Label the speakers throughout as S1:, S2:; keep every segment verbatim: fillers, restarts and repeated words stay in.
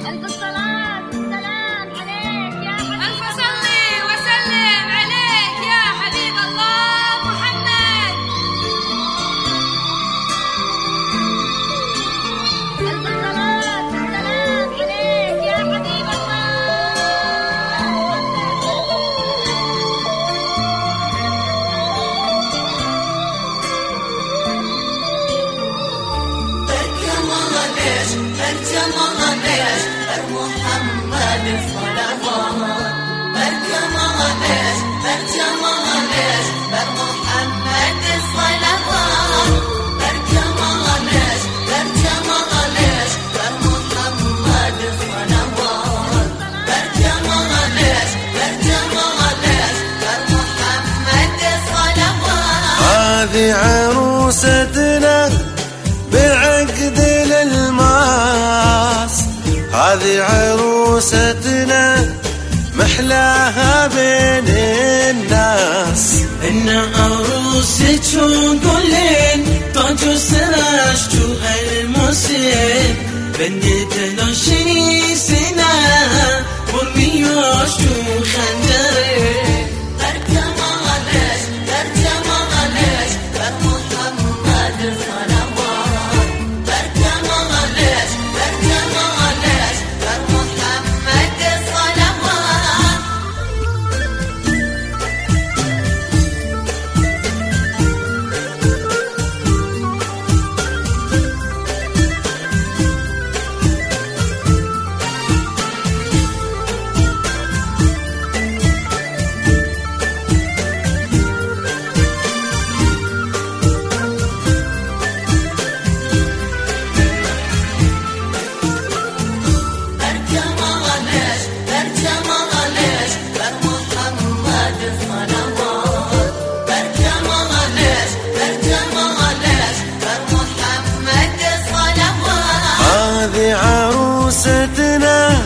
S1: هذه عروستنا بعقد الألماس، هذه عروستنا محلاها بين الناس.
S2: إن عروستك ونقولين تاج وسرشتو المسين بنت عشرين سنة ورميوشتو خنجرين.
S1: عروستنا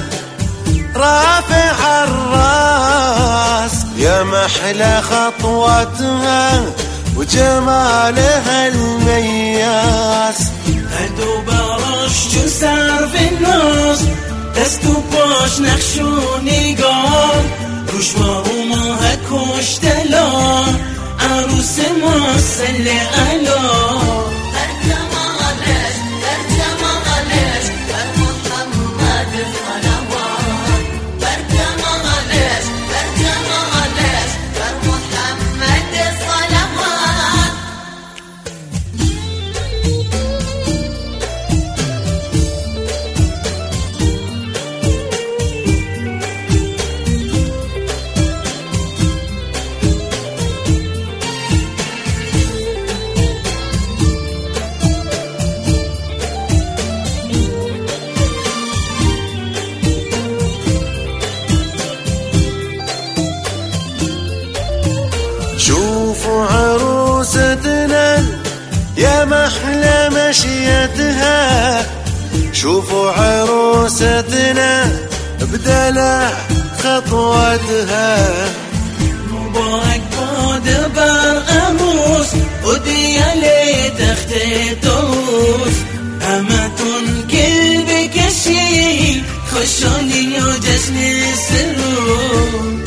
S1: رافع الراس، يا محلى خطوتها وجمالها المياس.
S2: هدو برشتو سار في النص دستو باش نخشوني قام روش وما هكوش تلون عروس مسلي ألون.
S1: شوفوا عروستنا يا محلى مشيتها، شوفوا عروستنا بدلع خطوتها.
S2: مبارك بود بر عروس وديا لي تختي توس أمتون كل بكشي خشوني وجشن السرور.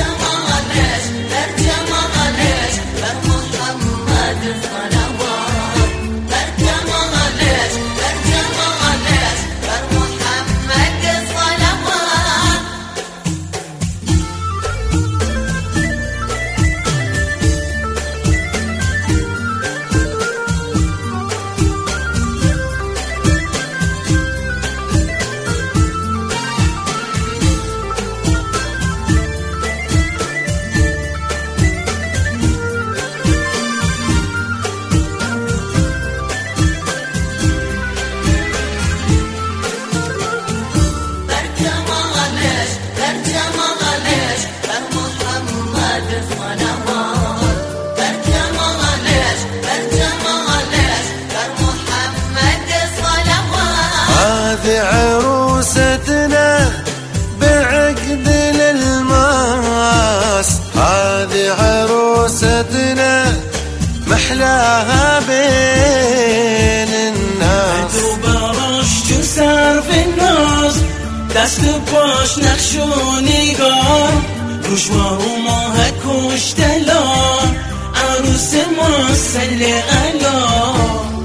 S1: هذه عروستنا بعقد الألماس، هذه عروستنا محلاها بين الناس.
S2: هدو برشتو سار في النص دست باش نقش و نگار روشوار و ماه کشتلار عروس ما سل علا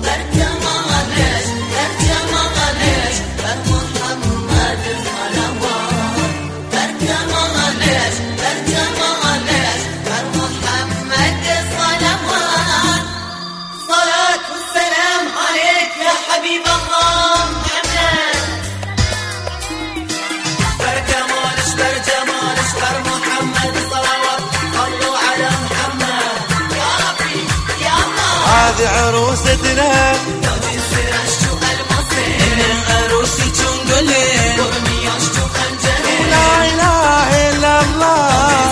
S1: هذه عروستنا
S2: عروسي تنقلي
S1: لا إله إلا الله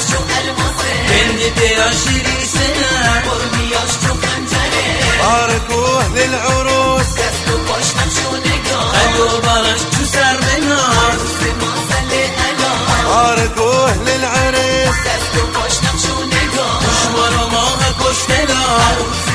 S2: بنتي عشرين سنة
S1: باركوه للعروس
S2: خدوا برش تسر بنار
S1: باركوه للعريس
S2: مشوار ماها كشتلار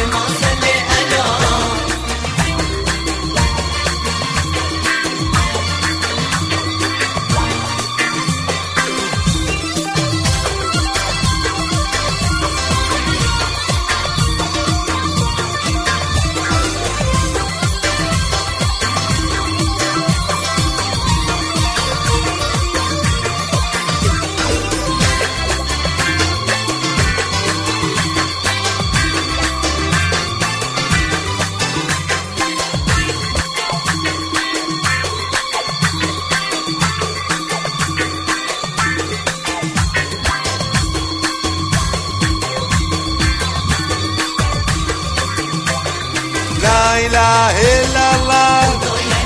S1: لا إله إلا الله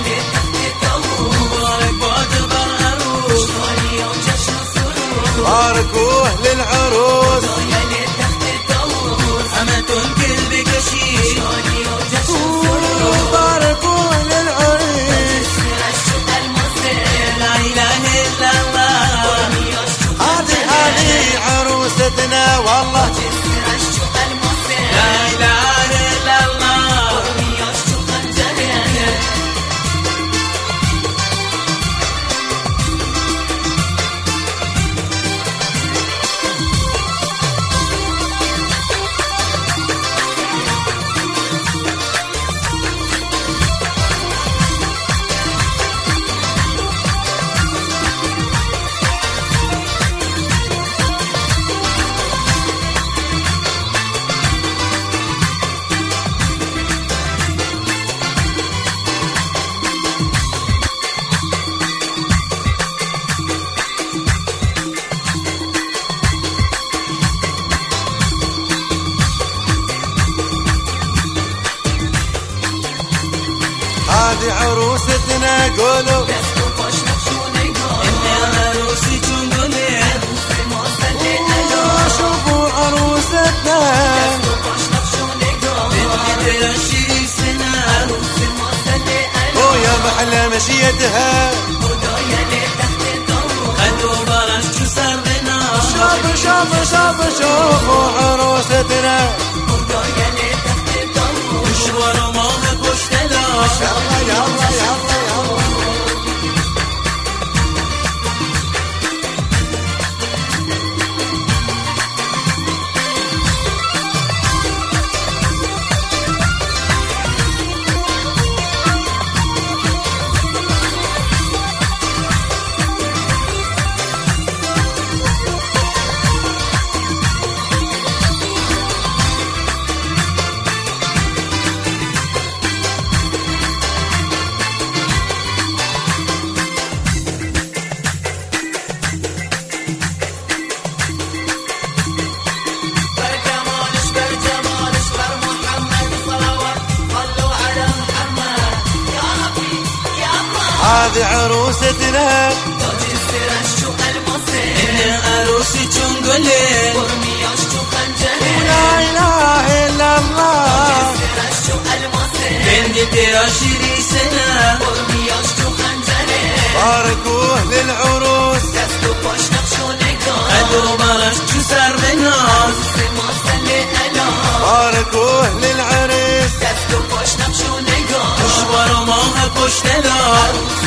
S1: باركوه للعروس
S2: أمة الكل بكشيش
S1: باركوه للعريس
S2: لا إله إلا الله
S1: هذه هذه عروستنا والله
S2: لا إله إلا الله
S1: هذه عروستنا قولوا
S2: إني عروسي تنقلي
S1: شوفوا عروستنا
S2: بنتي عشرين سنة
S1: ويا محلى مشيتها
S2: خدوا برش تسر بنار
S1: شوف شوف شوف شوفوا عروستنا
S2: مشوار ماها كشتلار
S1: يلا يلا يلا يلا هذه عروستنا
S2: إني عروسي تنقلي
S1: لا إله إلا الله
S2: بنتي عشرين سنة
S1: باركوه للعروس
S2: خدوا برش تسر بنار
S1: باركوه للعريس
S2: مشوار ماها كشتلار